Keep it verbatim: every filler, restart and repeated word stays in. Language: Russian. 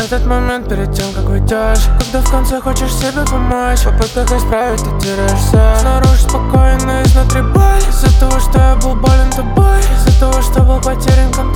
Этот момент перед тем, как уйдешь, когда в конце хочешь себе помочь, в попытках исправить ты теряешься. Снаружи спокойно, изнутри боль, из-за того, что я был болен тобой, из-за того, что был потерян контроль.